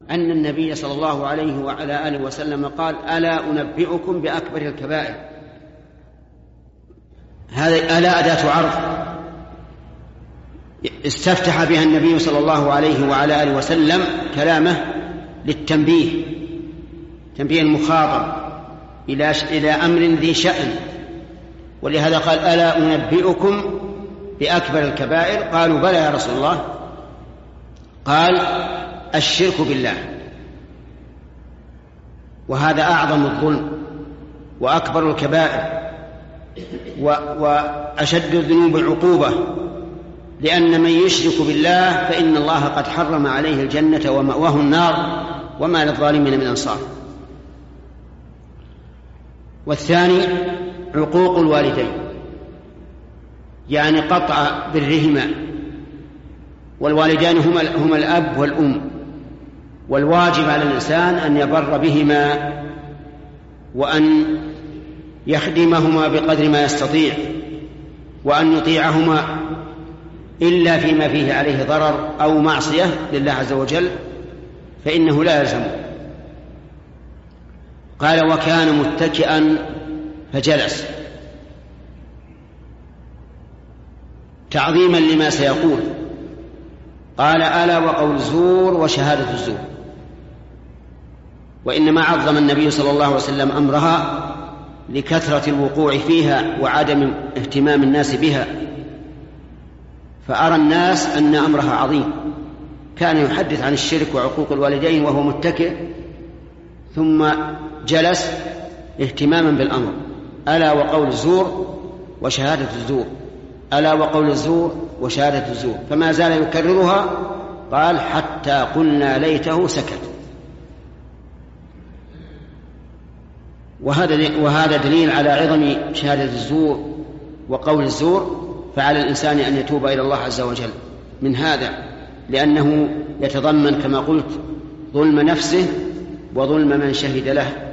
أن النبي صلى الله عليه وعلى آله وسلم قال: ألا أنبئكم بأكبر الكبائر. هذه ألا أداة عرض استفتح بها النبي صلى الله عليه وعلى آله وسلم كلامه للتنبيه، تنبيه المخاطب إلى أمر ذي شأن. ولهذا قال: ألا أنبئكم بأكبر الكبائر؟ قالوا: بلى يا رسول الله. قال: الشرك بالله، وهذا أعظم الظلم وأكبر الكبائر وأشد الذنوب عقوبة، لأن من يشرك بالله فإن الله قد حرم عليه الجنة ومأواه النار وما للظالمين من أنصار. والثاني عقوق الوالدين، يعني قطع برهما، والوالدان هما الأب والأم، والواجب على الإنسان أن يبر بهما وأن يخدمهما بقدر ما يستطيع، وأن يطيعهما إلا فيما فيه عليه ضرر أو معصية لله عز وجل فإنه لا يلزمه. قال: وكان متكئا فجلس، تعظيما لما سيقول. قال: ألا وقول الزور وشهادة الزور. وإنما عظم النبي صلى الله عليه وسلم أمرها لكثرة الوقوع فيها وعدم اهتمام الناس بها، فأرى الناس أن أمرها عظيم. كان يحدث عن الشرك وعقوق الوالدين وهو متكئ، ثم جلس اهتماما بالأمر. ألا وقول الزور وشهادة الزور، ألا وقول الزور وشهادة الزور، فما زال يكررها. قال: حتى قلنا ليته سكت. وهذا دليل على عظم شهادة الزور وقول الزور، فعلى الإنسان أن يتوب إلى الله عز وجل من هذا، لأنه يتضمن كما قلت ظلم نفسه وظلم من شهد له